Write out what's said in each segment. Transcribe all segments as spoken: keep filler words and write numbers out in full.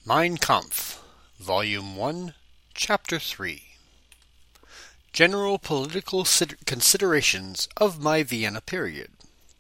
Mein Kampf, Volume one, Chapter three. General Political Considerations of My Vienna Period.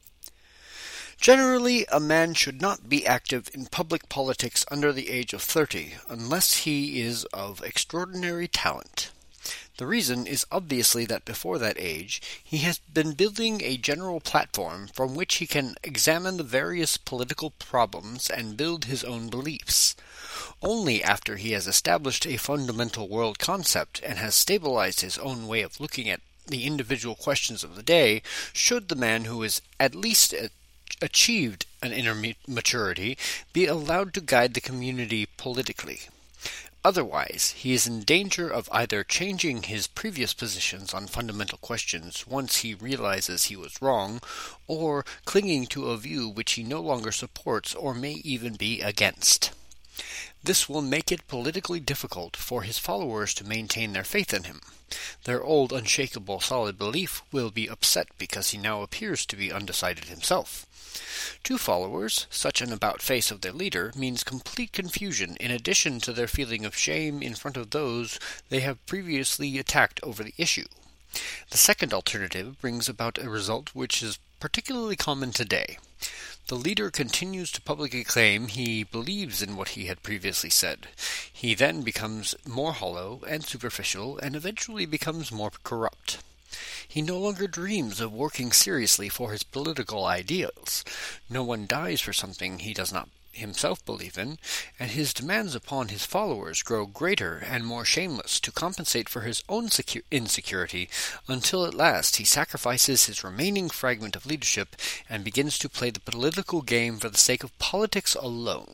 Generally, a man should not be active in public politics under the age of thirty, unless he is of extraordinary talent. The reason is obviously that before that age, he has been building a general platform from which he can examine the various political problems and build his own beliefs. Only after he has established a fundamental world concept and has stabilized his own way of looking at the individual questions of the day should the man who has at least achieved an inner maturity be allowed to guide the community politically. Otherwise, he is in danger of either changing his previous positions on fundamental questions once he realizes he was wrong, or clinging to a view which he no longer supports or may even be against. This will make it politically difficult for his followers to maintain their faith in him. Their old unshakable solid belief will be upset because he now appears to be undecided himself. To followers, such an about-face of their leader means complete confusion in addition to their feeling of shame in front of those they have previously attacked over the issue. The second alternative brings about a result which is particularly common today. The leader continues to publicly claim he believes in what he had previously said. He then becomes more hollow and superficial and eventually becomes more corrupt. He no longer dreams of working seriously for his political ideals. No one dies for something he does not himself believe in, and his demands upon his followers grow greater and more shameless to compensate for his own secu- insecurity, until at last he sacrifices his remaining fragment of leadership and begins to play the political game for the sake of politics alone.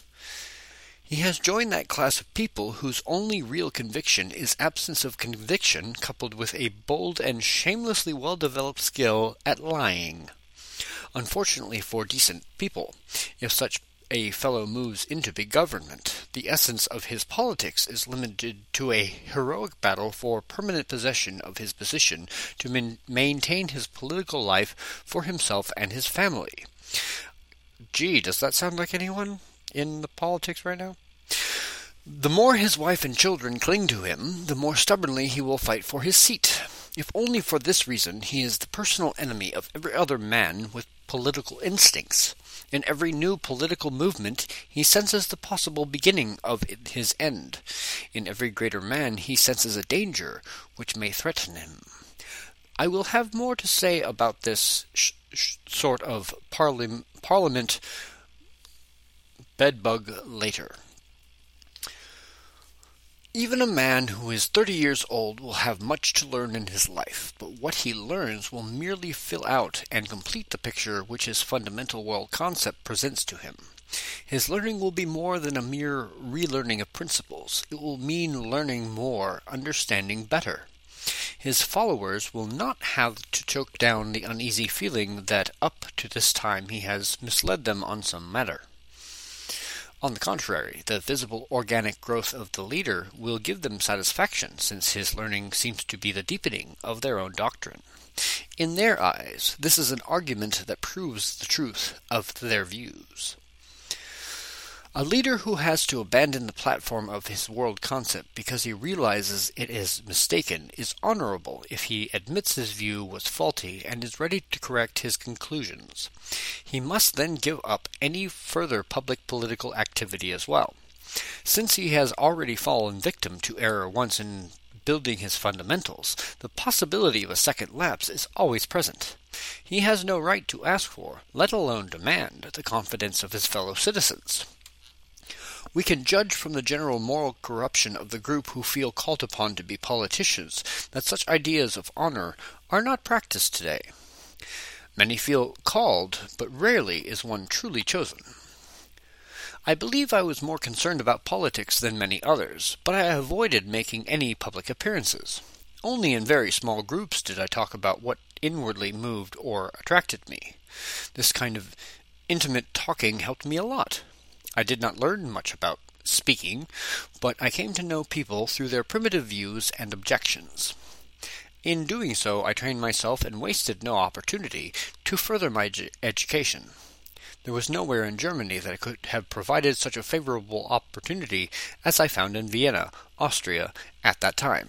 He has joined that class of people whose only real conviction is absence of conviction coupled with a bold and shamelessly well-developed skill at lying. Unfortunately for decent people, if such a fellow moves into big government, the essence of his politics is limited to a heroic battle for permanent possession of his position to man- maintain his political life for himself and his family. Gee, does that sound like anyone in the politics right now? The more his wife and children cling to him, the more stubbornly he will fight for his seat. If only for this reason, he is the personal enemy of every other man with political instincts. In every new political movement, he senses the possible beginning of his end. In every greater man, he senses a danger which may threaten him. I will have more to say about this sh- sh- sort of parli- parliament bedbug later. Even a man who is thirty years old will have much to learn in his life, but what he learns will merely fill out and complete the picture which his fundamental world concept presents to him. His learning will be more than a mere relearning of principles. It will mean learning more, understanding better. His followers will not have to choke down the uneasy feeling that up to this time he has misled them on some matter. On the contrary, the visible organic growth of the leader will give them satisfaction, since his learning seems to be the deepening of their own doctrine. In their eyes, this is an argument that proves the truth of their views. A leader who has to abandon the platform of his world concept because he realizes it is mistaken is honorable if he admits his view was faulty and is ready to correct his conclusions. He must then give up any further public political activity as well. Since he has already fallen victim to error once in building his fundamentals, the possibility of a second lapse is always present. He has no right to ask for, let alone demand, the confidence of his fellow citizens. We can judge from the general moral corruption of the group who feel called upon to be politicians that such ideas of honor are not practiced today. Many feel called, but rarely is one truly chosen. I believe I was more concerned about politics than many others, but I avoided making any public appearances. Only in very small groups did I talk about what inwardly moved or attracted me. This kind of intimate talking helped me a lot. I did not learn much about speaking, but I came to know people through their primitive views and objections. In doing so, I trained myself and wasted no opportunity to further my ed- education. There was nowhere in Germany that could have provided such a favorable opportunity as I found in Vienna, Austria, at that time.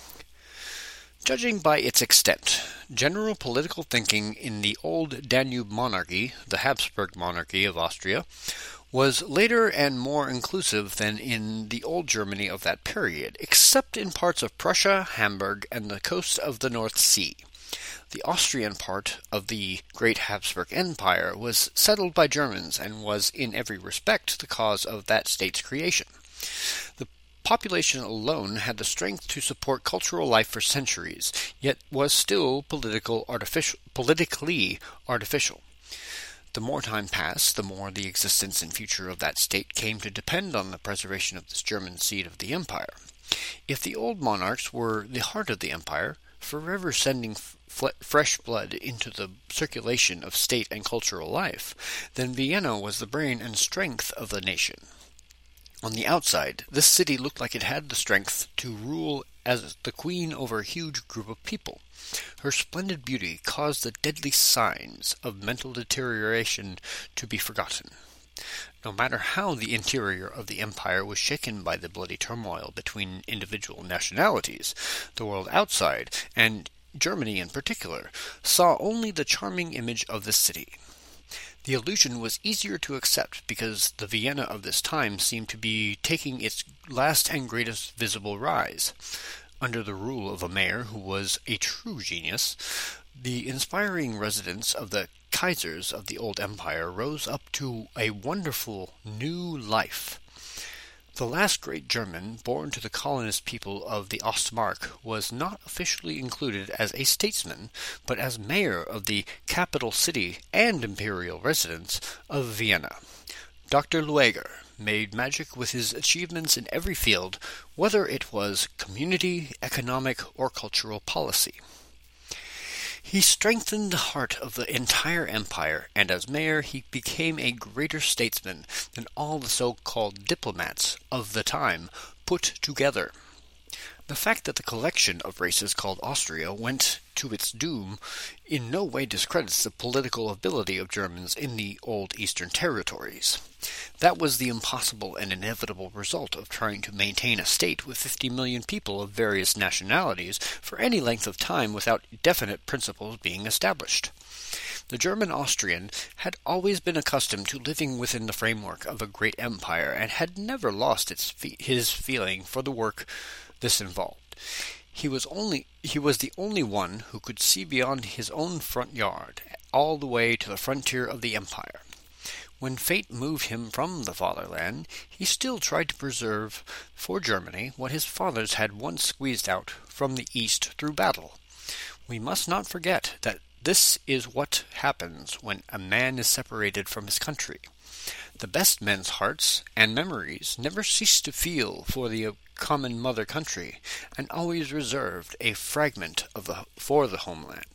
Judging by its extent, general political thinking in the old Danube monarchy, the Habsburg monarchy of Austria, was later and more inclusive than in the old Germany of that period, except in parts of Prussia, Hamburg, and the coast of the North Sea. The Austrian part of the great Habsburg Empire was settled by Germans and was in every respect the cause of that state's creation. The population alone had the strength to support cultural life for centuries, yet was still political artificial, politically artificial. The more time passed, the more the existence and future of that state came to depend on the preservation of this German seat of the empire. If the old monarchs were the heart of the empire, forever sending f- fresh blood into the circulation of state and cultural life, then Vienna was the brain and strength of the nation. On the outside, this city looked like it had the strength to rule as the queen over a huge group of people. Her splendid beauty caused the deadly signs of mental deterioration to be forgotten. No matter how the interior of the empire was shaken by the bloody turmoil between individual nationalities, the world outside, and Germany in particular, saw only the charming image of the city. The illusion was easier to accept because the Vienna of this time seemed to be taking its last and greatest visible rise. Under the rule of a mayor who was a true genius, the inspiring residence of the Kaisers of the old empire rose up to a wonderful new life. The last great German born to the colonist people of the Ostmark was not officially included as a statesman, but as mayor of the capital city and imperial residence of Vienna. Doctor Lueger made magic with his achievements in every field, whether it was community, economic, or cultural policy. He strengthened the heart of the entire empire, and as mayor he became a greater statesman than all the so-called diplomats of the time put together. The fact that the collection of races called Austria went to its doom in no way discredits the political ability of Germans in the old Eastern territories. That was the impossible and inevitable result of trying to maintain a state with fifty million people of various nationalities for any length of time without definite principles being established. The German-Austrian had always been accustomed to living within the framework of a great empire and had never lost its fe- his feeling for the work this involved. He was only he was the only one who could see beyond his own front yard, all the way to the frontier of the empire. When fate moved him from the fatherland, he still tried to preserve for Germany what his fathers had once squeezed out from the east through battle. We must not forget that this is what happens when a man is separated from his country. The best men's hearts and memories never cease to feel for the common mother country, and always reserved a fragment of the for the homeland.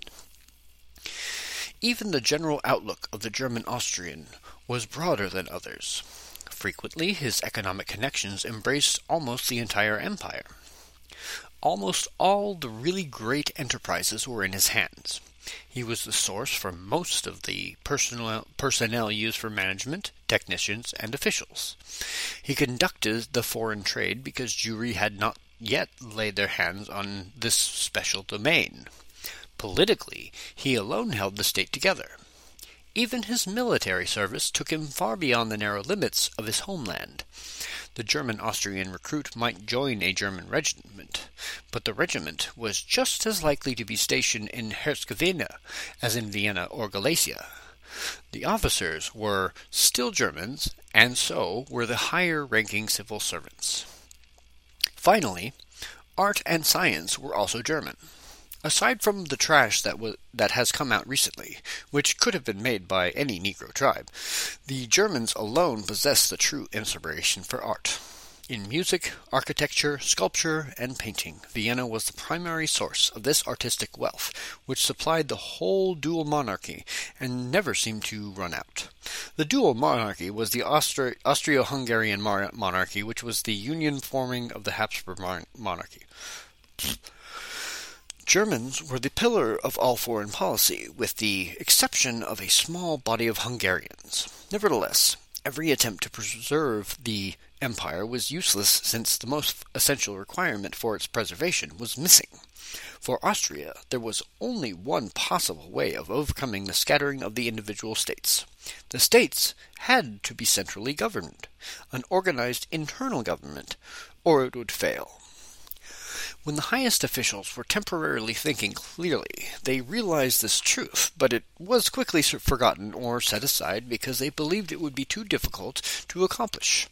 Even the general outlook of the German-Austrian was broader than others. Frequently, his economic connections embraced almost the entire empire. Almost all the really great enterprises were in his hands. He was the source for most of the personnel, personnel used for management, technicians, and officials. He conducted the foreign trade because Jewry had not yet laid their hands on this special domain. Politically, he alone held the state together. Even his military service took him far beyond the narrow limits of his homeland. The German-Austrian recruit might join a German regiment, but the regiment was just as likely to be stationed in Herzegovina as in Vienna or Galicia. The officers were still Germans, and so were the higher-ranking civil servants. Finally, art and science were also German. Aside from the trash that was that has come out recently, which could have been made by any Negro tribe, the Germans alone possessed the true inspiration for art. In music, architecture, sculpture, and painting, Vienna was the primary source of this artistic wealth, which supplied the whole dual monarchy and never seemed to run out. The dual monarchy was the Austri- Austro-Hungarian mar- monarchy, which was the union forming of the Habsburg mon- monarchy. Germans were the pillar of all foreign policy, with the exception of a small body of Hungarians. Nevertheless, every attempt to preserve the empire was useless, since the most essential requirement for its preservation was missing. For Austria, there was only one possible way of overcoming the scattering of the individual states. The states had to be centrally governed, an organized internal government, or it would fail. When the highest officials were temporarily thinking clearly, they realized this truth, but it was quickly forgotten or set aside because they believed it would be too difficult to accomplish.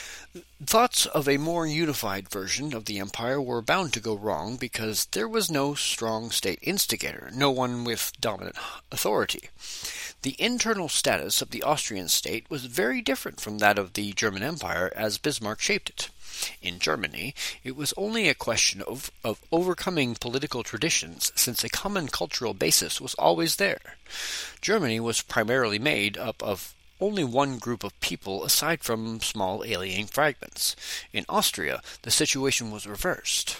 Thoughts of a more unified version of the empire were bound to go wrong because there was no strong state instigator, no one with dominant authority. The internal status of the Austrian state was very different from that of the German Empire as Bismarck shaped it. In Germany, it was only a question of, of overcoming political traditions, since a common cultural basis was always there. Germany was primarily made up of only one group of people aside from small alien fragments. In Austria, the situation was reversed.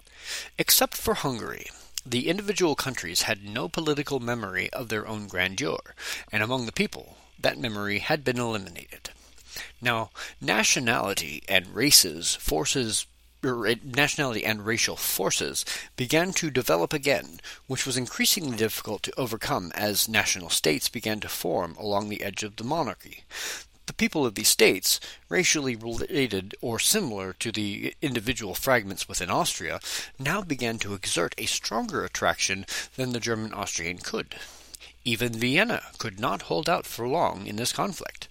Except for Hungary, the individual countries had no political memory of their own grandeur, and among the people, that memory had been eliminated. Now, nationality and races, forces, er, nationality and racial forces began to develop again, which was increasingly difficult to overcome as national states began to form along the edge of the monarchy. The people of these states, racially related or similar to the individual fragments within Austria, now began to exert a stronger attraction than the German-Austrian could. Even Vienna could not hold out for long in this conflict.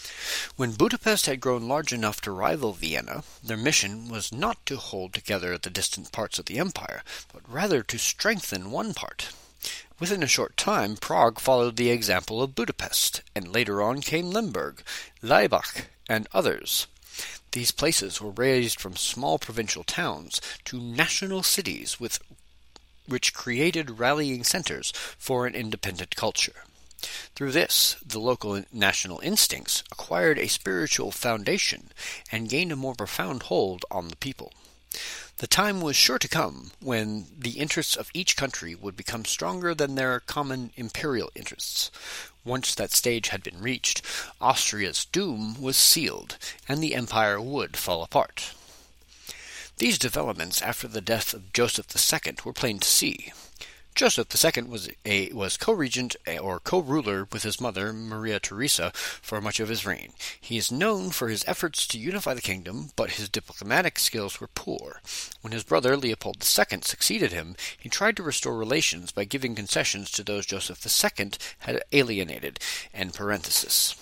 When Budapest had grown large enough to rival Vienna, their mission was not to hold together the distant parts of the empire, but rather to strengthen one part. Within a short time, Prague followed the example of Budapest, and later on came Lemberg, Laibach, and others. These places were raised from small provincial towns to national cities with which created rallying centers for an independent culture. Through this, the local national instincts acquired a spiritual foundation and gained a more profound hold on the people. The time was sure to come when the interests of each country would become stronger than their common imperial interests. Once that stage had been reached, Austria's doom was sealed, and the empire would fall apart. These developments after the death of Joseph the Second were plain to see. Joseph the Second was a was co-regent or co-ruler with his mother, Maria Theresa, for much of his reign. He is known for his efforts to unify the kingdom, but his diplomatic skills were poor. When his brother, Leopold the Second, succeeded him, he tried to restore relations by giving concessions to those Joseph the Second had alienated. End parenthesis.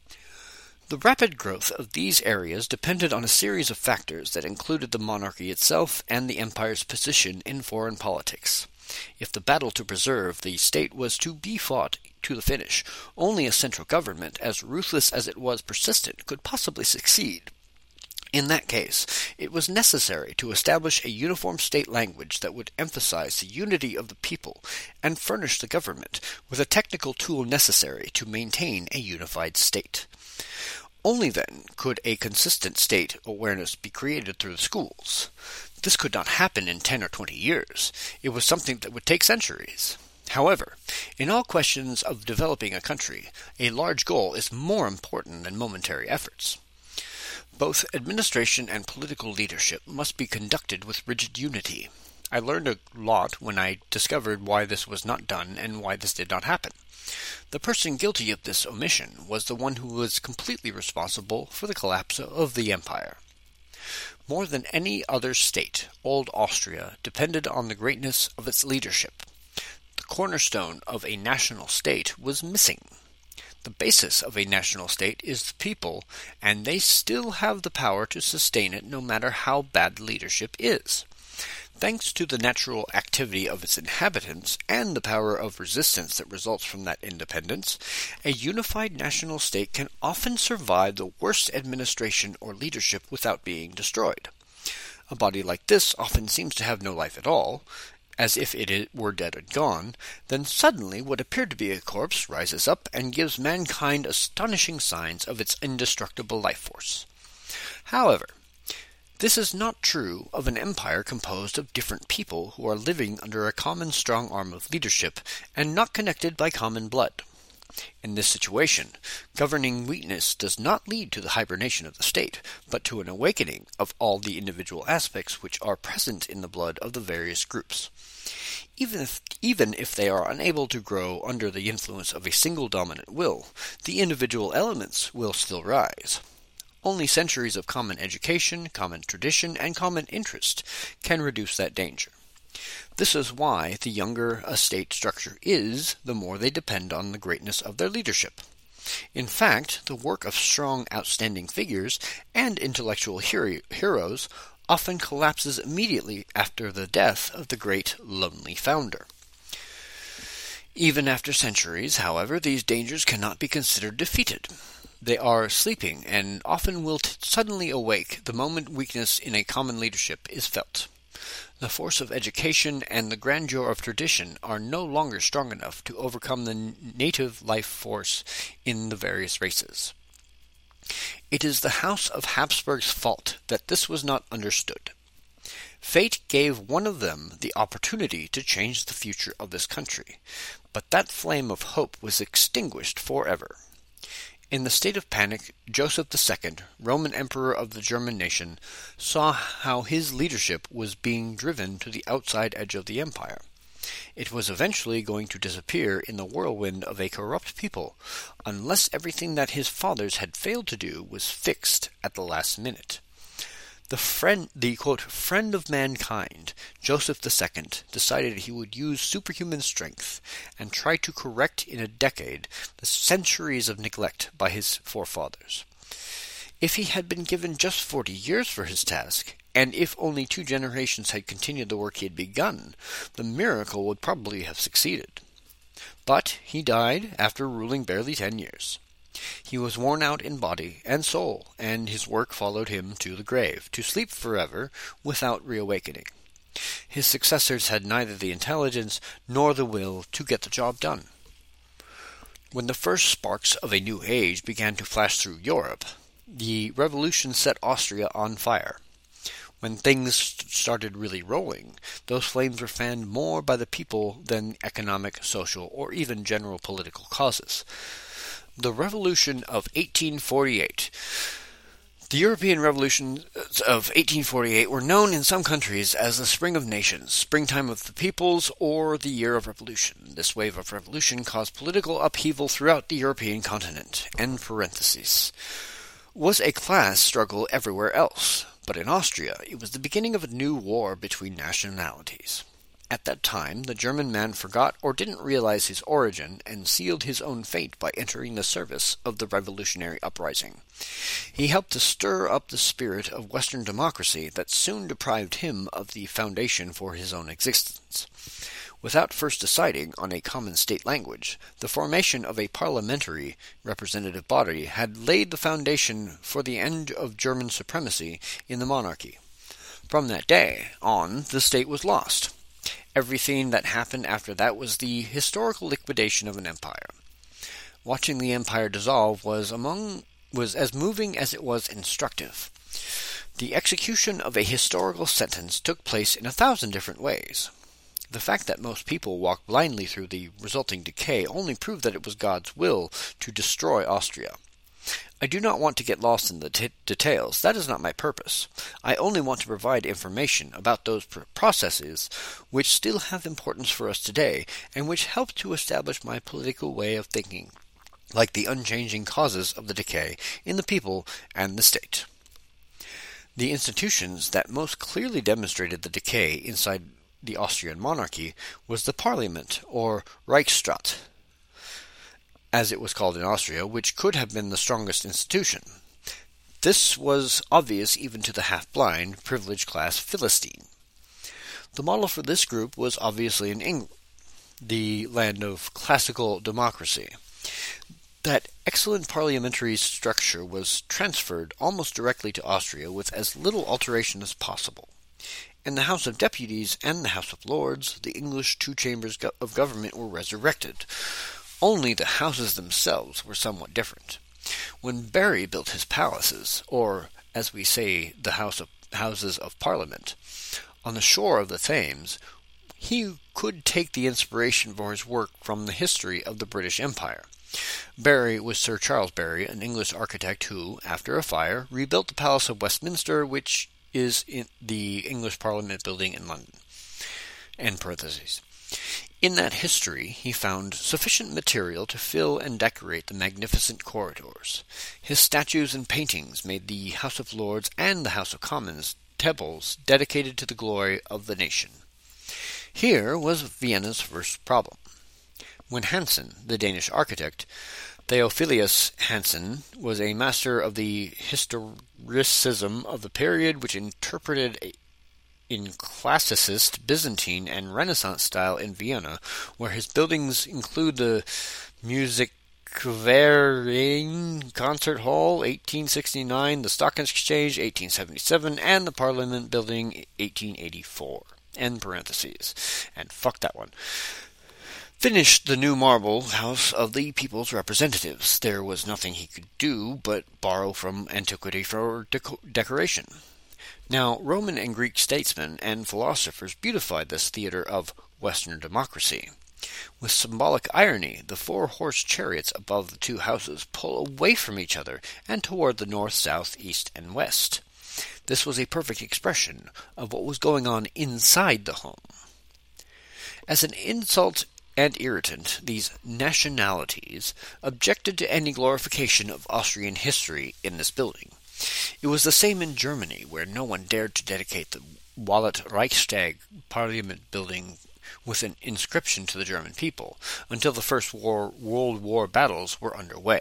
The rapid growth of these areas depended on a series of factors that included the monarchy itself and the empire's position in foreign politics. If the battle to preserve the state was to be fought to the finish, only a central government, as ruthless as it was persistent, could possibly succeed. In that case, it was necessary to establish a uniform state language that would emphasize the unity of the people and furnish the government with a technical tool necessary to maintain a unified state. Only then could a consistent state awareness be created through the schools. This could not happen in ten or twenty years. It was something that would take centuries. However, in all questions of developing a country, a large goal is more important than momentary efforts. Both administration and political leadership must be conducted with rigid unity. I learned a lot when I discovered why this was not done and why this did not happen. The person guilty of this omission was the one who was completely responsible for the collapse of the empire. More than any other state, Old Austria depended on the greatness of its leadership. The cornerstone of a national state was missing. The basis of a national state is the people, and they still have the power to sustain it no matter how bad leadership is. Thanks to the natural activity of its inhabitants and the power of resistance that results from that independence, a unified national state can often survive the worst administration or leadership without being destroyed. A body like this often seems to have no life at all, as if it were dead and gone. Then suddenly what appeared to be a corpse rises up and gives mankind astonishing signs of its indestructible life force. However, This is not true of an empire composed of different people who are living under a common strong arm of leadership and not connected by common blood. In this situation, governing weakness does not lead to the hibernation of the state, but to an awakening of all the individual aspects which are present in the blood of the various groups. Even if, even if they are unable to grow under the influence of a single dominant will, the individual elements will still rise. Only centuries of common education, common tradition, and common interest can reduce that danger. This is why the younger a state structure is, the more they depend on the greatness of their leadership. In fact, the work of strong, outstanding figures and intellectual hero- heroes often collapses immediately after the death of the great, lonely founder. Even after centuries, however, these dangers cannot be considered defeated. They are sleeping and often will t- suddenly awake the moment weakness in a common leadership is felt. The force of education and the grandeur of tradition are no longer strong enough to overcome the native life force in the various races. It is the House of Habsburg's fault that this was not understood. Fate gave one of them the opportunity to change the future of this country, but that flame of hope was extinguished forever. In the state of panic, Joseph the Second, Roman Emperor of the German nation, saw how his leadership was being driven to the outside edge of the empire. It was eventually going to disappear in the whirlwind of a corrupt people, unless everything that his fathers had failed to do was fixed at the last minute. The friend, the quote, friend of mankind, Joseph the Second, decided he would use superhuman strength and try to correct in a decade the centuries of neglect by his forefathers. If he had been given just forty years for his task, and if only two generations had continued the work he had begun, the miracle would probably have succeeded. But he died after ruling barely ten years. He was worn out in body and soul, and his work followed him to the grave, to sleep forever without reawakening. His successors had neither the intelligence nor the will to get the job done. When the first sparks of a new age began to flash through Europe, the revolution set Austria on fire. When things started really rolling, those flames were fanned more by the people than economic, social, or even general political causes. The Revolution of eighteen forty-eight. The European revolutions of eighteen forty-eight were known in some countries as the Spring of Nations, Springtime of the Peoples, or the Year of Revolution. This wave of revolution caused political upheaval throughout the European continent. End parentheses. Was a class struggle everywhere else, but in Austria it was the beginning of a new war between nationalities. At that time, the German man forgot or didn't realize his origin and sealed his own fate by entering the service of the revolutionary uprising. He helped to stir up the spirit of Western democracy that soon deprived him of the foundation for his own existence. Without first deciding on a common state language, the formation of a parliamentary representative body had laid the foundation for the end of German supremacy in the monarchy. From that day on, the state was lost. Everything that happened after that was the historical liquidation of an empire. Watching the empire dissolve was among was as moving as it was instructive. The execution of a historical sentence took place in a thousand different ways. The fact that most people walked blindly through the resulting decay only proved that it was God's will to destroy Austria. I do not want to get lost in the t- details. That is not my purpose. I only want to provide information about those pr- processes which still have importance for us today and which help to establish my political way of thinking, like the unchanging causes of the decay in the people and the state. The institutions that most clearly demonstrated the decay inside the Austrian monarchy was the Parliament, or Reichsstaat, as it was called in Austria, which could have been the strongest institution. This was obvious even to the half-blind, privileged class Philistine. The model for this group was obviously in England, the land of classical democracy. That excellent parliamentary structure was transferred almost directly to Austria with as little alteration as possible. In the House of Deputies and the House of Lords, the English two chambers of government were resurrected. Only the houses themselves were somewhat different. When Barry built his palaces, or, as we say, the House of Houses of Parliament. On the shore of the Thames, he could take the inspiration for his work from the history of the British Empire. Barry was Sir Charles Barry, an English architect who, after a fire, rebuilt the Palace of Westminster, which is in the English Parliament building in London. End parentheses. In that history, he found sufficient material to fill and decorate the magnificent corridors. His statues and paintings made the House of Lords and the House of Commons temples dedicated to the glory of the nation. Here was Vienna's first problem. When Hansen, the Danish architect, Theophilus Hansen, was a master of the historicism of the period, which interpreted in classicist, Byzantine, and Renaissance style in Vienna, where his buildings include the Musikverein Concert Hall, eighteen sixty-nine, the Stock Exchange, eighteen seventy-seven, and the Parliament Building, eighteen eighty-four. End parentheses. And fuck that one. Finished the new marble house of the People's Representatives. There was nothing he could do but borrow from antiquity for deco- decoration. Now, Roman and Greek statesmen and philosophers beautified this theater of Western democracy. With symbolic irony, the four-horse chariots above the two houses pull away from each other and toward the north, south, east, and west. This was a perfect expression of what was going on inside the home. As an insult and irritant, these nationalities objected to any glorification of Austrian history in this building. It was the same in Germany, where no one dared to dedicate the Wallet Reichstag Parliament building with an inscription to the German people, until the First War, World War battles were underway.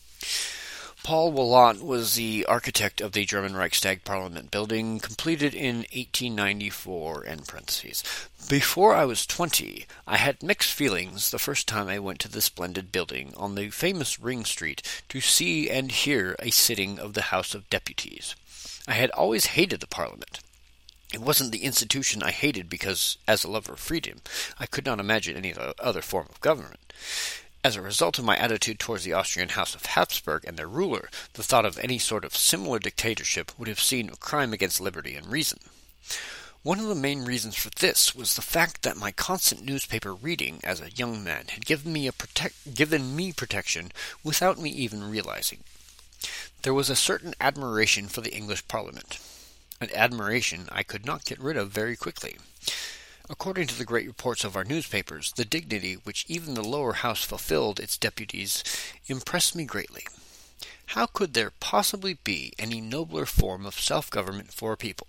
Paul Wallat was the architect of the German Reichstag Parliament building, completed in eighteen ninety-four, end parentheses. Before I was twenty, I had mixed feelings the first time I went to the splendid building on the famous Ring Street to see and hear a sitting of the House of Deputies. I had always hated the Parliament. It wasn't the institution I hated because, as a lover of freedom, I could not imagine any other form of government. As a result of my attitude towards the Austrian House of Habsburg and their ruler, the thought of any sort of similar dictatorship would have seemed a crime against liberty and reason. One of the main reasons for this was the fact that my constant newspaper reading as a young man had given me a protect, given me protection without me even realizing. There was a certain admiration for the English Parliament, an admiration I could not get rid of very quickly. According to the great reports of our newspapers, the dignity which even the lower house fulfilled its deputies impressed me greatly. How could there possibly be any nobler form of self-government for a people?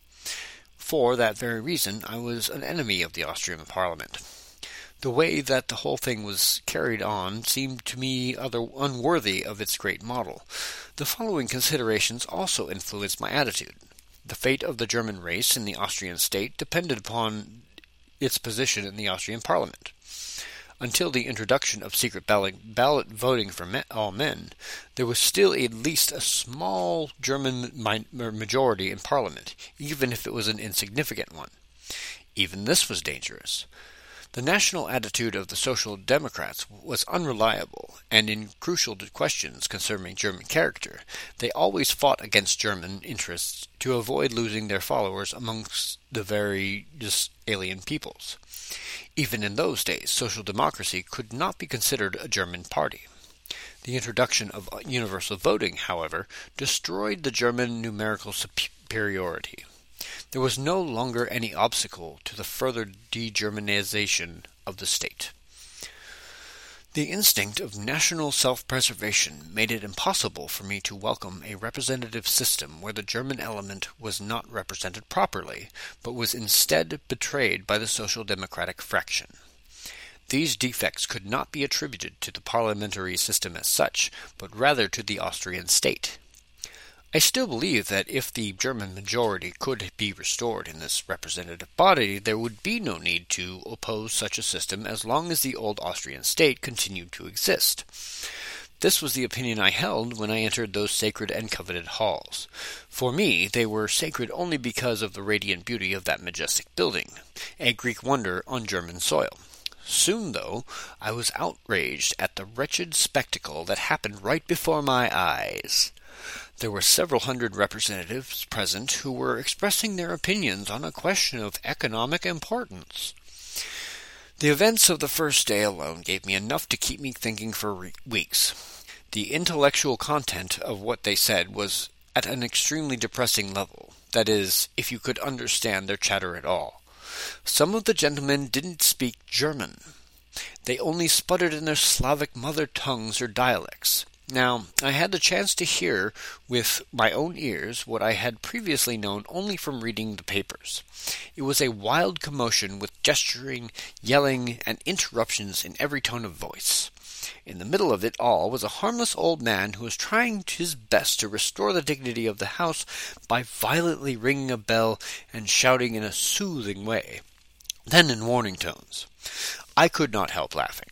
For that very reason, I was an enemy of the Austrian Parliament. The way that the whole thing was carried on seemed to me other unworthy of its great model. The following considerations also influenced my attitude. The fate of the German race in the Austrian state depended upon its position in the Austrian Parliament. Until the introduction of secret ballot, ballot voting for me, all men, there was still at least a small German mi- majority in Parliament, even if it was an insignificant one. Even this was dangerous. The national attitude of the Social Democrats was unreliable, and in crucial questions concerning German character, they always fought against German interests to avoid losing their followers amongst the various alien peoples. Even in those days, social democracy could not be considered a German party. The introduction of universal voting, however, destroyed the German numerical superiority. There was no longer any obstacle to the further de-Germanization of the state. The instinct of national self-preservation made it impossible for me to welcome a representative system where the German element was not represented properly, but was instead betrayed by the social democratic fraction. These defects could not be attributed to the parliamentary system as such, but rather to the Austrian state. I still believe that if the German majority could be restored in this representative body, there would be no need to oppose such a system as long as the old Austrian state continued to exist. This was the opinion I held when I entered those sacred and coveted halls. For me, they were sacred only because of the radiant beauty of that majestic building, a Greek wonder on German soil. Soon, though, I was outraged at the wretched spectacle that happened right before my eyes. There were several hundred representatives present who were expressing their opinions on a question of economic importance. The events of the first day alone gave me enough to keep me thinking for re- weeks. The intellectual content of what they said was at an extremely depressing level, that is, if you could understand their chatter at all. Some of the gentlemen didn't speak German. They only sputtered in their Slavic mother tongues or dialects. Now, I had the chance to hear with my own ears what I had previously known only from reading the papers. It was a wild commotion with gesturing, yelling, and interruptions in every tone of voice. In the middle of it all was a harmless old man who was trying his best to restore the dignity of the house by violently ringing a bell and shouting in a soothing way, then in warning tones. I could not help laughing.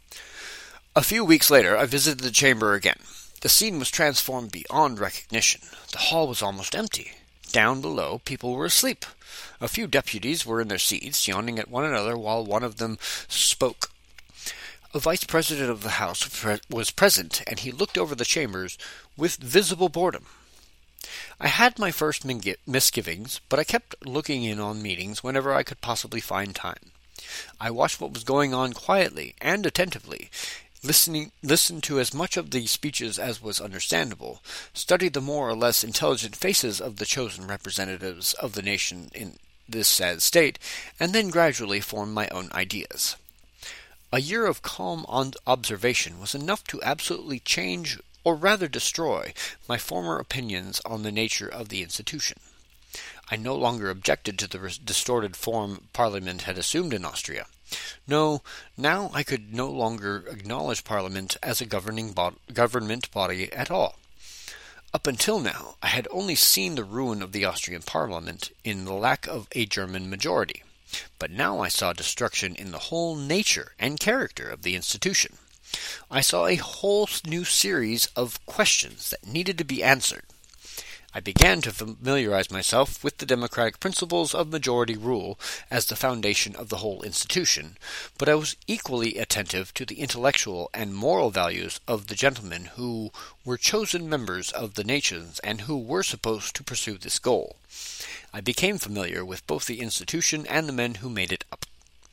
A few weeks later, I visited the chamber again. The scene was transformed beyond recognition. The hall was almost empty. Down below, people were asleep. A few deputies were in their seats, yawning at one another while one of them spoke. A vice president of the House was present, and he looked over the chambers with visible boredom. I had my first misgivings, but I kept looking in on meetings whenever I could possibly find time. I watched what was going on quietly and attentively, listening, listened to as much of the speeches as was understandable, studied the more or less intelligent faces of the chosen representatives of the nation in this sad state, and then gradually formed my own ideas. A year of calm observation was enough to absolutely change, or rather destroy, my former opinions on the nature of the institution. I no longer objected to the distorted form Parliament had assumed in Austria. No, now I could no longer acknowledge Parliament as a governing bo- government body at all. Up until now, I had only seen the ruin of the Austrian Parliament in the lack of a German majority. But now I saw destruction in the whole nature and character of the institution. I saw a whole new series of questions that needed to be answered. I began to familiarize myself with the democratic principles of majority rule as the foundation of the whole institution, but I was equally attentive to the intellectual and moral values of the gentlemen who were chosen members of the nations and who were supposed to pursue this goal. I became familiar with both the institution and the men who made it up.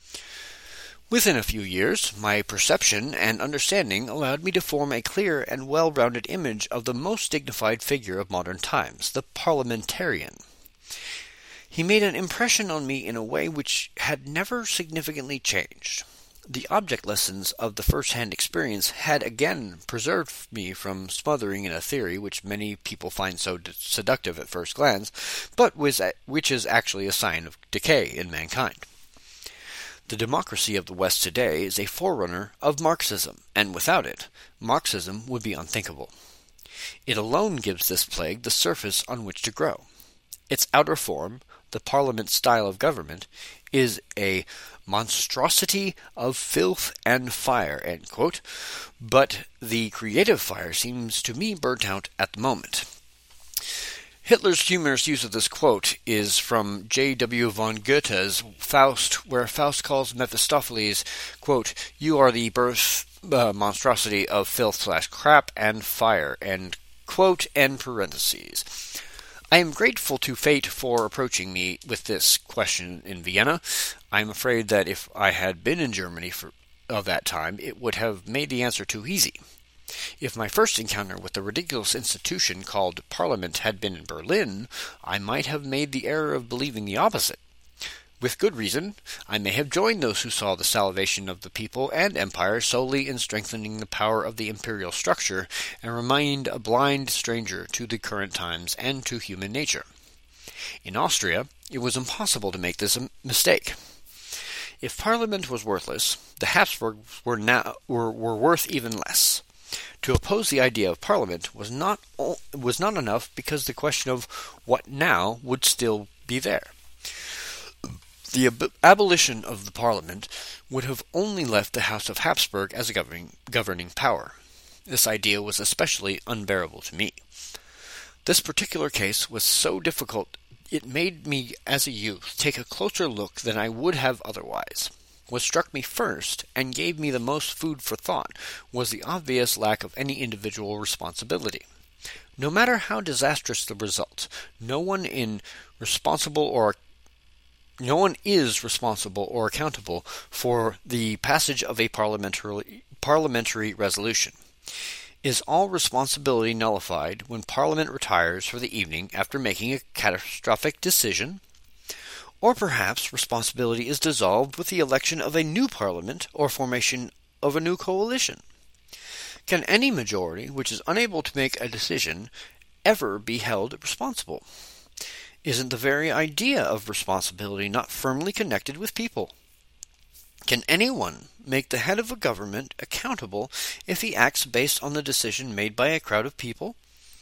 Within a few years, my perception and understanding allowed me to form a clear and well-rounded image of the most dignified figure of modern times, the parliamentarian. He made an impression on me in a way which had never significantly changed. The object lessons of the first-hand experience had again preserved me from smothering in a theory which many people find so seductive at first glance, but which is actually a sign of decay in mankind. The democracy of the West today is a forerunner of Marxism, and without it, Marxism would be unthinkable. It alone gives this plague the surface on which to grow. Its outer form, the parliament style of government, is a monstrosity of filth and fire, end quote, but the creative fire seems to me burnt out at the moment. Hitler's humorous use of this quote is from J W von Goethe's Faust, where Faust calls Mephistopheles, quote, "You are the birth uh, monstrosity of filth slash crap and fire," end quote, end parentheses. I am grateful to fate for approaching me with this question in Vienna. I am afraid that if I had been in Germany for of that time, it would have made the answer too easy. If my first encounter with the ridiculous institution called Parliament had been in Berlin, I might have made the error of believing the opposite. With good reason, I may have joined those who saw the salvation of the people and empire solely in strengthening the power of the imperial structure, and remained a blind stranger to the current times and to human nature. In Austria, it was impossible to make this a mistake. If Parliament was worthless, the Habsburgs were, now, were, were worth even less. To oppose the idea of Parliament was not was not enough because the question of what now would still be there. The ab- abolition of the Parliament would have only left the House of Habsburg as a governing, governing power. This idea was especially unbearable to me. This particular case was so difficult it made me, as a youth, take a closer look than I would have otherwise. What struck me first, and gave me the most food for thought, was the obvious lack of any individual responsibility. No matter how disastrous the result, no one in responsible or no one is responsible or accountable for the passage of a parliamentary parliamentary resolution. Is all responsibility nullified when Parliament retires for the evening after making a catastrophic decision? Or perhaps responsibility is dissolved with the election of a new Parliament or formation of a new coalition? Can any majority which is unable to make a decision ever be held responsible? Isn't the very idea of responsibility not firmly connected with people? Can anyone make the head of a government accountable if he acts based on the decision made by a crowd of people?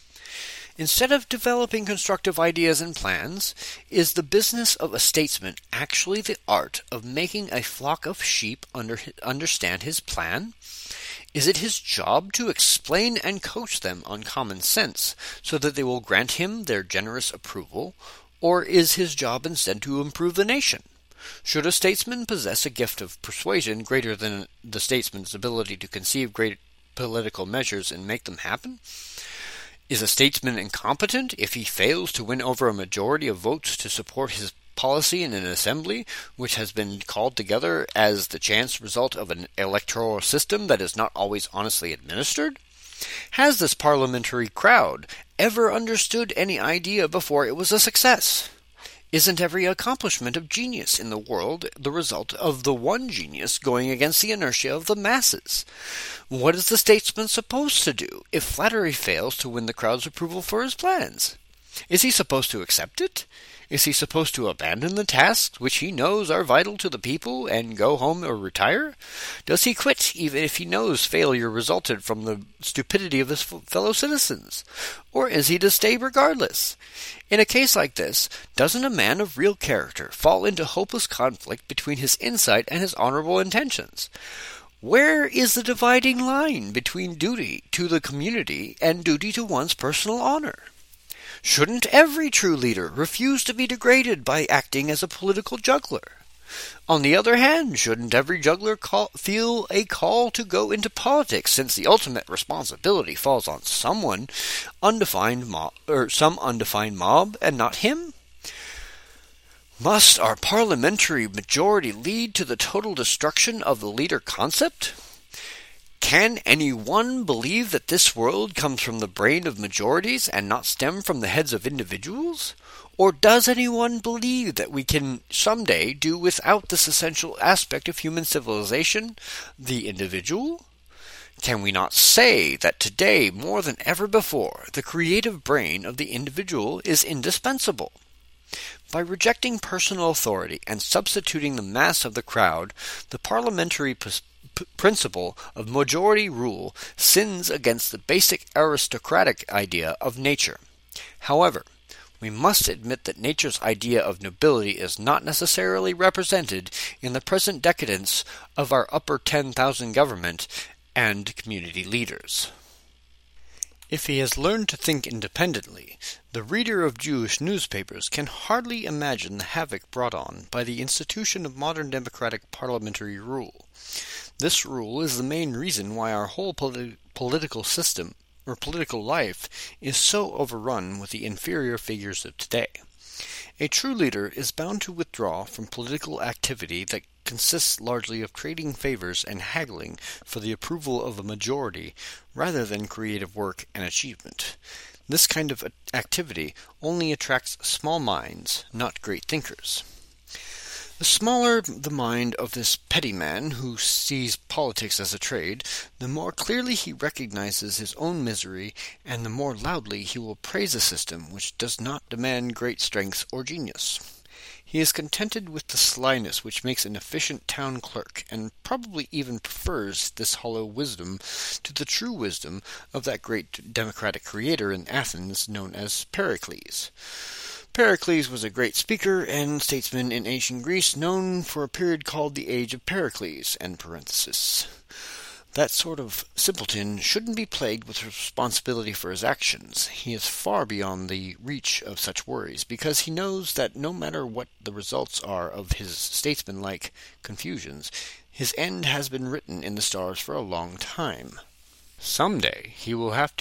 Instead of developing constructive ideas and plans, is the business of a statesman actually the art of making a flock of sheep under, understand his plan? Is it his job to explain and coach them on common sense so that they will grant him their generous approval, or is his job instead to improve the nation? Should a statesman possess a gift of persuasion greater than the statesman's ability to conceive great political measures and make them happen? Is a statesman incompetent if he fails to win over a majority of votes to support his policy in an assembly which has been called together as the chance result of an electoral system that is not always honestly administered? Has this parliamentary crowd ever understood any idea before it was a success? Isn't every accomplishment of genius in the world the result of the one genius going against the inertia of the masses? What is the statesman supposed to do if flattery fails to win the crowd's approval for his plans? Is he supposed to accept it? Is he supposed to abandon the tasks which he knows are vital to the people and go home or retire? Does he quit even if he knows failure resulted from the stupidity of his fellow citizens? Or is he to stay regardless? In a case like this, doesn't a man of real character fall into hopeless conflict between his insight and his honorable intentions? Where is the dividing line between duty to the community and duty to one's personal honor? Shouldn't every true leader refuse to be degraded by acting as a political juggler? On the other hand, shouldn't every juggler call, feel a call to go into politics, since the ultimate responsibility falls on someone undefined mob, or some undefined mob, and not him? Must our parliamentary majority lead to the total destruction of the leader concept? Can anyone believe that this world comes from the brain of majorities and not stem from the heads of individuals? Or does anyone believe that we can someday do without this essential aspect of human civilization, the individual? Can we not say that today, more than ever before, the creative brain of the individual is indispensable? By rejecting personal authority and substituting the mass of the crowd, the parliamentary p- principle of majority rule sins against the basic aristocratic idea of nature. However, we must admit that nature's idea of nobility is not necessarily represented in the present decadence of our upper ten thousand government and community leaders. If he has learned to think independently, the reader of Jewish newspapers can hardly imagine the havoc brought on by the institution of modern democratic parliamentary rule. This rule is the main reason why our whole politi- political system, or political life, is so overrun with the inferior figures of today. A true leader is bound to withdraw from political activity that consists largely of trading favors and haggling for the approval of a majority rather than creative work and achievement. This kind of activity only attracts small minds, not great thinkers. The smaller the mind of this petty man who sees politics as a trade, the more clearly he recognizes his own misery, and the more loudly he will praise a system which does not demand great strength or genius. He is contented with the slyness which makes an efficient town clerk, and probably even prefers this hollow wisdom to the true wisdom of that great democratic creator in Athens known as Pericles. Pericles was a great speaker and statesman in ancient Greece, known for a period called the Age of Pericles, end parenthesis. That sort of simpleton shouldn't be plagued with responsibility for his actions. He is far beyond the reach of such worries, because he knows that no matter what the results are of his statesmanlike confusions, his end has been written in the stars for a long time. Some day he will have to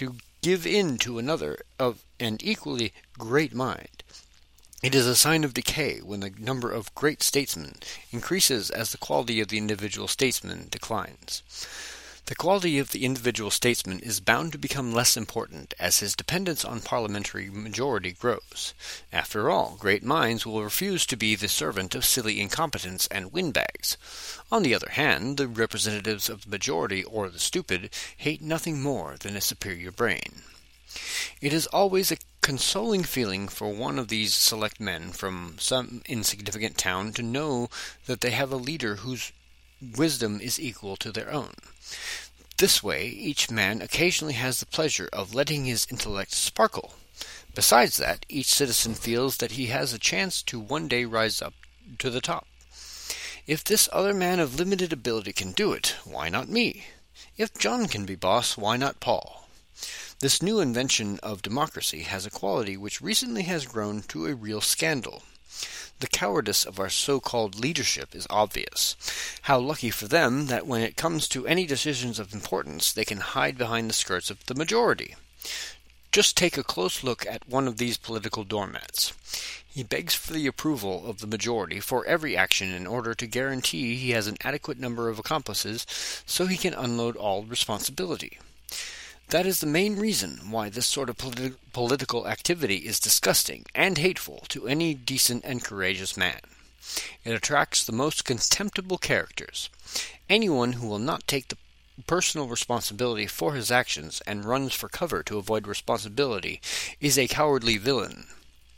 give in to another of an equally great mind. It is a sign of decay when the number of great statesmen increases as the quality of the individual statesman declines. The quality of the individual statesman is bound to become less important as his dependence on parliamentary majority grows. After all, great minds will refuse to be the servant of silly incompetents and windbags. On the other hand, the representatives of the majority or the stupid hate nothing more than a superior brain. It is always a consoling feeling for one of these select men from some insignificant town to know that they have a leader whose wisdom is equal to their own. This way, each man occasionally has the pleasure of letting his intellect sparkle. Besides that, each citizen feels that he has a chance to one day rise up to the top. If this other man of limited ability can do it, why not me? If John can be boss, why not Paul? This new invention of democracy has a quality which recently has grown to a real scandal. The cowardice of our so-called leadership is obvious. How lucky for them that when it comes to any decisions of importance, they can hide behind the skirts of the majority. Just take a close look at one of these political doormats. He begs for the approval of the majority for every action in order to guarantee he has an adequate number of accomplices so he can unload all responsibility. That is the main reason why this sort of politi- political activity is disgusting and hateful to any decent and courageous man. It attracts the most contemptible characters. Anyone who will not take the personal responsibility for his actions and runs for cover to avoid responsibility is a cowardly villain.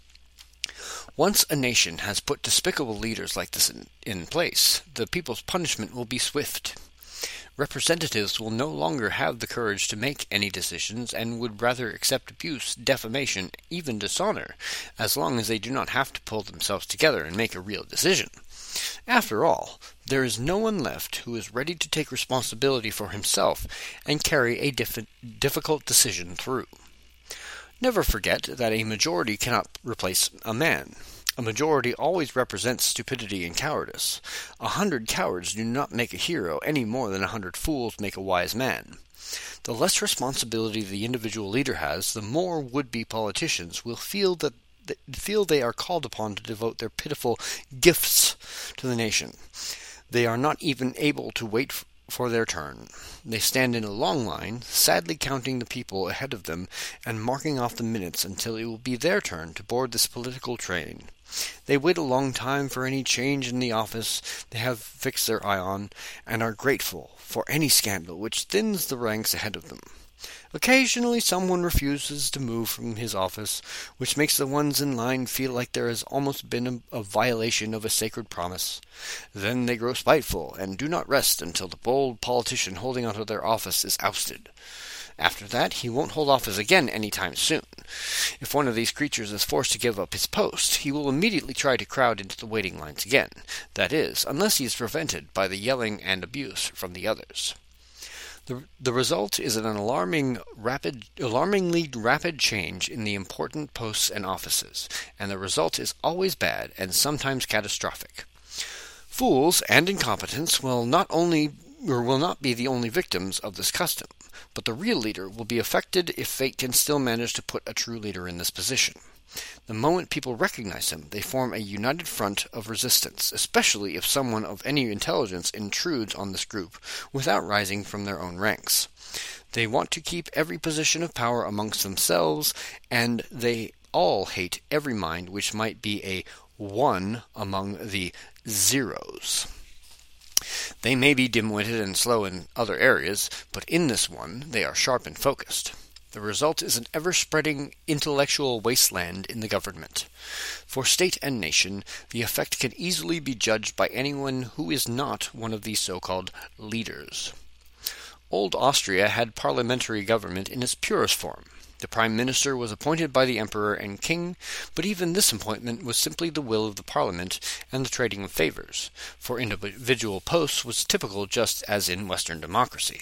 Once a nation has put despicable leaders like this in, in place, the people's punishment will be swift. Representatives will no longer have the courage to make any decisions and would rather accept abuse, defamation, even dishonor, as long as they do not have to pull themselves together and make a real decision. After all, there is no one left who is ready to take responsibility for himself and carry a diff- difficult decision through. Never forget that a majority cannot replace a man. A majority always represents stupidity and cowardice. A hundred cowards do not make a hero any more than a hundred fools make a wise man. The less responsibility the individual leader has, the more would-be politicians will feel that feel they are called upon to devote their pitiful gifts to the nation. They are not even able to wait f- for their turn. They stand in a long line, sadly counting the people ahead of them and marking off the minutes until it will be their turn to board this political train. They wait a long time for any change in the office they have fixed their eye on, and are grateful for any scandal which thins the ranks ahead of them. Occasionally someone refuses to move from his office, which makes the ones in line feel like there has almost been a, a violation of a sacred promise. Then they grow spiteful, and do not rest until the bold politician holding onto their office is ousted. After that, he won't hold office again any time soon. If one of these creatures is forced to give up his post, he will immediately try to crowd into the waiting lines again. That is, unless he is prevented by the yelling and abuse from the others. The, the result is an alarming, rapid, alarmingly rapid change in the important posts and offices, and the result is always bad and sometimes catastrophic. Fools and incompetents will not only or will not be the only victims of this custom, but the real leader will be affected if fate can still manage to put a true leader in this position. The moment people recognize him, they form a united front of resistance, especially if someone of any intelligence intrudes on this group without rising from their own ranks. They want to keep every position of power amongst themselves, and they all hate every mind which might be a one among the zeros. They may be dim-witted and slow in other areas, but in this one they are sharp and focused. The result is an ever-spreading intellectual wasteland in the government. For state and nation, the effect can easily be judged by anyone who is not one of these so-called leaders. Old Austria had parliamentary government in its purest form. The prime minister was appointed by the emperor and king, but even this appointment was simply the will of the parliament and the trading of favors, for individual posts was typical just as in Western democracy.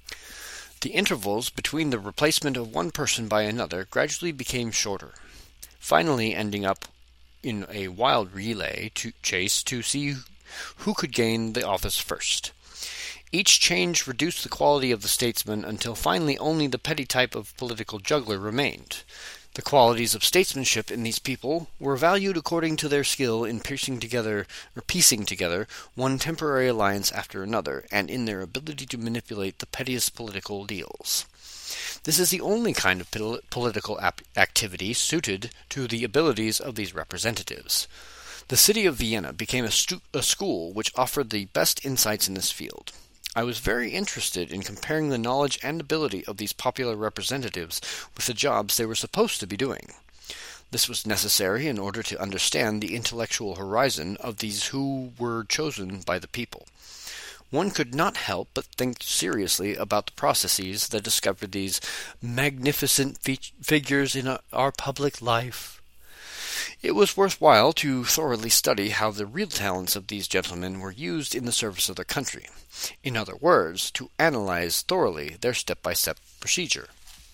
The intervals between the replacement of one person by another gradually became shorter, finally ending up in a wild relay to chase to see who could gain the office first. Each change reduced the quality of the statesman until finally only the petty type of political juggler remained. The qualities of statesmanship in these people were valued according to their skill in piecing together or piecing together one temporary alliance after another, and in their ability to manipulate the pettiest political deals. This is the only kind of pol- political ap- activity suited to the abilities of these representatives. The city of Vienna became a, stu- a school which offered the best insights in this field. I was very interested in comparing the knowledge and ability of these popular representatives with the jobs they were supposed to be doing. This was necessary in order to understand the intellectual horizon of these who were chosen by the people. One could not help but think seriously about the processes that discovered these magnificent fe- figures in a- our public life. It was worthwhile to thoroughly study how the real talents of these gentlemen were used in the service of their country. In other words, to analyze thoroughly their step-by-step procedure.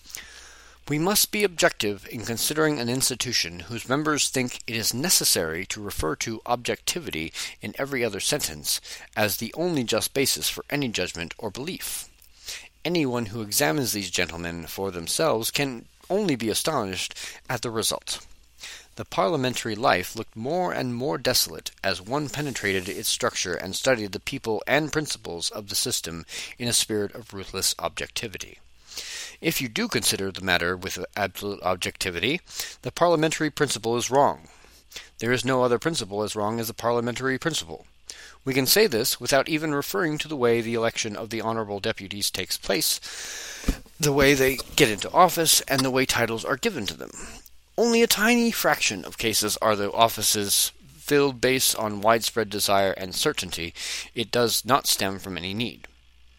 We must be objective in considering an institution whose members think it is necessary to refer to objectivity in every other sentence as the only just basis for any judgment or belief. Anyone who examines these gentlemen for themselves can only be astonished at the result. The parliamentary life looked more and more desolate as one penetrated its structure and studied the people and principles of the system in a spirit of ruthless objectivity. If you do consider the matter with absolute objectivity, the parliamentary principle is wrong. There is no other principle as wrong as the parliamentary principle. We can say this without even referring to the way the election of the honorable deputies takes place, the way they get into office, and the way titles are given to them. Only a tiny fraction of cases are the offices filled based on widespread desire and certainty. It does not stem from any need.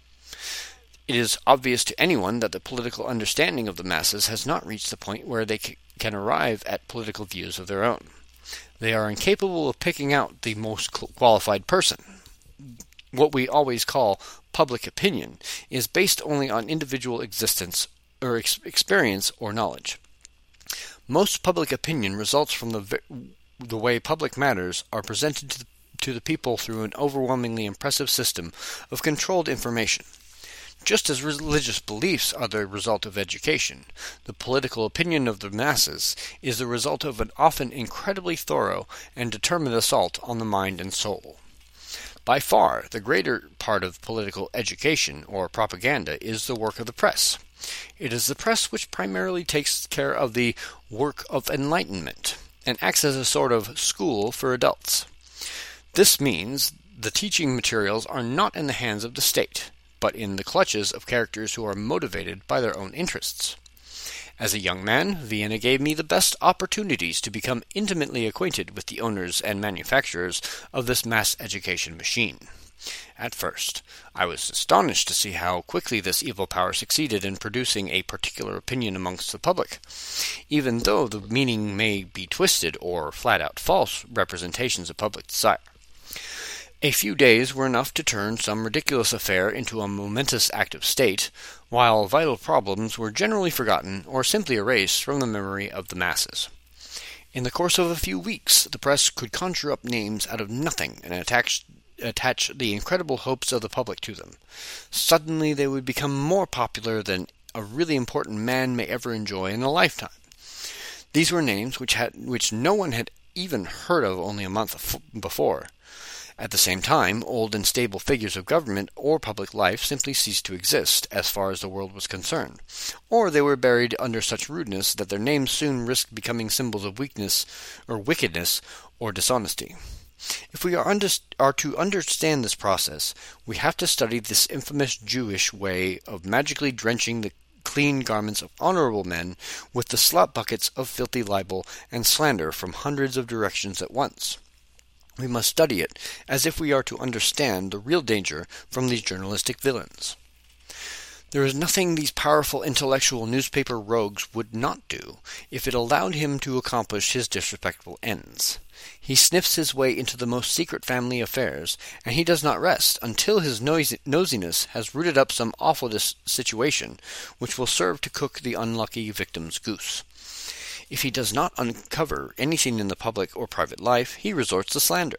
It is obvious to anyone that the political understanding of the masses has not reached the point where they c- can arrive at political views of their own. They are incapable of picking out the most qualified person. What we always call public opinion is based only on individual existence or ex- experience or knowledge. Most public opinion results from the the way public matters are presented to the, to the people through an overwhelmingly impressive system of controlled information. Just as religious beliefs are the result of education, the political opinion of the masses is the result of an often incredibly thorough and determined assault on the mind and soul. By far, the greater part of political education or propaganda is the work of the press. It is the press which primarily takes care of the work of enlightenment and acts as a sort of school for adults. This means the teaching materials are not in the hands of the state, but in the clutches of characters who are motivated by their own interests. As a young man, Vienna gave me the best opportunities to become intimately acquainted with the owners and manufacturers of this mass education machine. At first, I was astonished to see how quickly this evil power succeeded in producing a particular opinion amongst the public, even though the meaning may be twisted or flat-out false representations of public desire. A few days were enough to turn some ridiculous affair into a momentous act of state, while vital problems were generally forgotten or simply erased from the memory of the masses. In the course of a few weeks, the press could conjure up names out of nothing and attach, attach the incredible hopes of the public to them. Suddenly they would become more popular than a really important man may ever enjoy in a lifetime. These were names which had which no one had even heard of only a month f- before. At the same time, old and stable figures of government or public life simply ceased to exist, as far as the world was concerned, or they were buried under such rudeness that their names soon risked becoming symbols of weakness, or wickedness, or dishonesty. If we are, under- are to understand this process, we have to study this infamous Jewish way of magically drenching the clean garments of honorable men with the slop buckets of filthy libel and slander from hundreds of directions at once. We must study it as if we are to understand the real danger from these journalistic villains. There is nothing these powerful intellectual newspaper rogues would not do if it allowed him to accomplish his disrespectful ends. He sniffs his way into the most secret family affairs, and he does not rest until his nois- nosiness has rooted up some awful dis- situation which will serve to cook the unlucky victim's goose. If he does not uncover anything in the public or private life, he resorts to slander.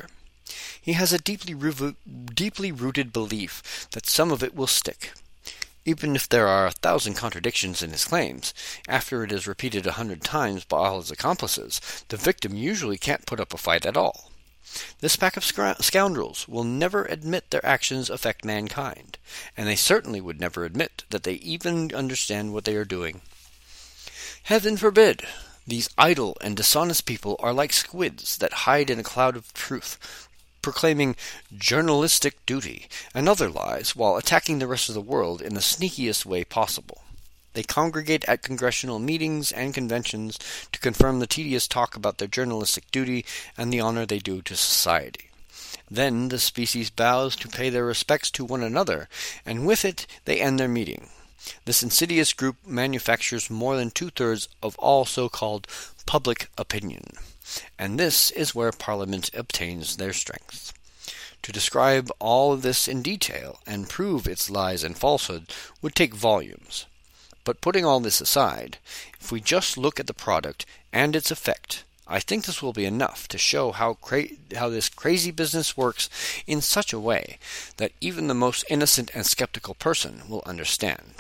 He has a deeply, ru- deeply rooted belief that some of it will stick. Even if there are a thousand contradictions in his claims, after it is repeated a hundred times by all his accomplices, the victim usually can't put up a fight at all. This pack of scoundrels will never admit their actions affect mankind, and they certainly would never admit that they even understand what they are doing. Heaven forbid! These idle and dishonest people are like squids that hide in a cloud of truth, proclaiming journalistic duty and other lies while attacking the rest of the world in the sneakiest way possible. They congregate at congressional meetings and conventions to confirm the tedious talk about their journalistic duty and the honor they do to society. Then the species bows to pay their respects to one another, and with it they end their meeting. This insidious group manufactures more than two-thirds of all so-called public opinion, and this is where Parliament obtains their strength. To describe all of this in detail and prove its lies and falsehood would take volumes. But putting all this aside, if we just look at the product and its effect, I think this will be enough to show how cra- how this crazy business works in such a way that even the most innocent and skeptical person will understand.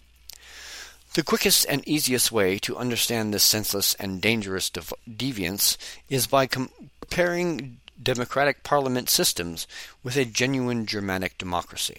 The quickest and easiest way to understand this senseless and dangerous dev- deviance is by com- comparing democratic parliament systems with a genuine Germanic democracy.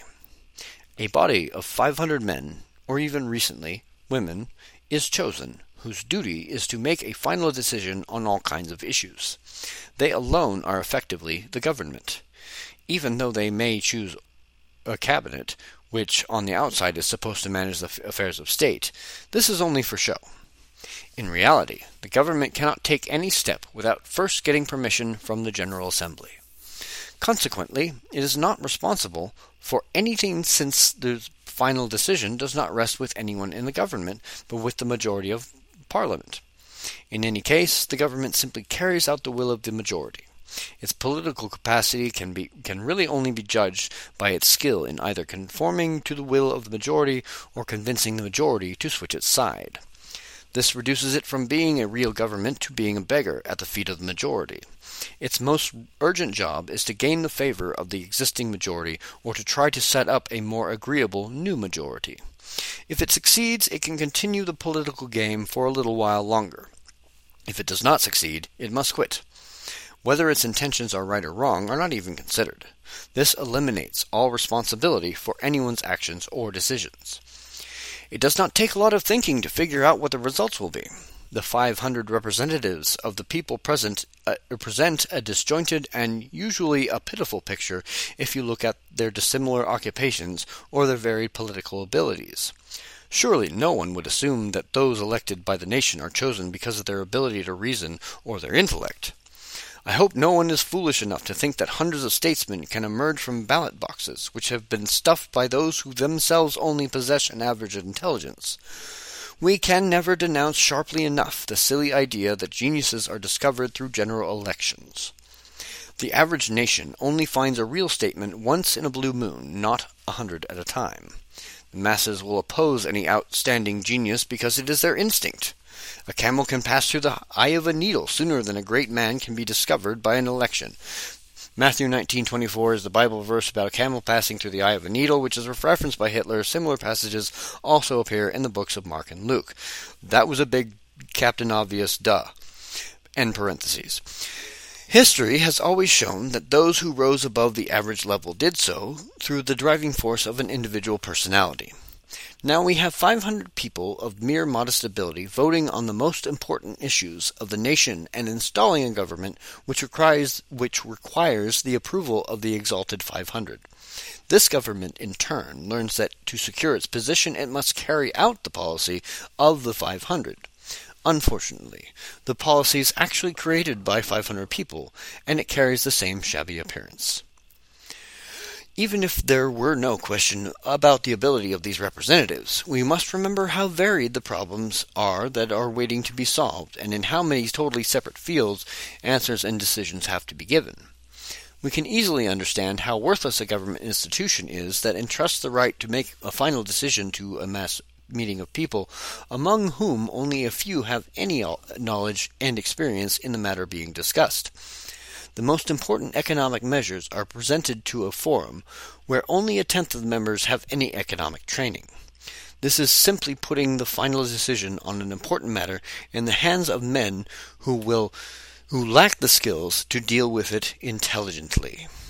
A body of five hundred men, or even recently, women, is chosen, whose duty is to make a final decision on all kinds of issues. They alone are effectively the government. Even though they may choose a cabinet, which on the outside is supposed to manage the affairs of state, this is only for show. In reality, the government cannot take any step without first getting permission from the General Assembly. Consequently, it is not responsible for anything, since the final decision does not rest with anyone in the government, but with the majority of Parliament. In any case, the government simply carries out the will of the majority. Its political capacity can be can really only be judged by its skill in either conforming to the will of the majority or convincing the majority to switch its side. This reduces it from being a real government to being a beggar at the feet of the majority. Its most urgent job is to gain the favor of the existing majority or to try to set up a more agreeable new majority. If it succeeds, it can continue the political game for a little while longer. If it does not succeed, it must quit. Whether its intentions are right or wrong are not even considered. This eliminates all responsibility for anyone's actions or decisions. It does not take a lot of thinking to figure out what the results will be. The five hundred representatives of the people present uh, present a disjointed and usually a pitiful picture if you look at their dissimilar occupations or their varied political abilities. Surely no one would assume that those elected by the nation are chosen because of their ability to reason or their intellect. I hope no one is foolish enough to think that hundreds of statesmen can emerge from ballot boxes, which have been stuffed by those who themselves only possess an average intelligence. We can never denounce sharply enough the silly idea that geniuses are discovered through general elections. The average nation only finds a real statement once in a blue moon, not a hundred at a time. The masses will oppose any outstanding genius because it is their instinct. A camel can pass through the eye of a needle sooner than a great man can be discovered by an election. Matthew nineteen twenty-four is the Bible verse about a camel passing through the eye of a needle, which is referenced by Hitler. Similar passages also appear in the books of Mark and Luke. That was a big Captain Obvious duh. End parentheses. History has always shown that those who rose above the average level did so through the driving force of an individual personality. Now we have five hundred people of mere modest ability voting on the most important issues of the nation and installing a government which requires, which requires the approval of the exalted five hundred. This government, in turn, learns that to secure its position it must carry out the policy of the five hundred. Unfortunately, the policy is actually created by five hundred people, and it carries the same shabby appearance. Even if there were no question about the ability of these representatives, we must remember how varied the problems are that are waiting to be solved, and in how many totally separate fields answers and decisions have to be given. We can easily understand how worthless a government institution is that entrusts the right to make a final decision to a mass meeting of people, among whom only a few have any knowledge and experience in the matter being discussed. the most important economic measures are presented to a forum where only a tenth of the members have any economic training. This is simply putting the final decision on an important matter in the hands of men who will who lack the skills to deal with it intelligently.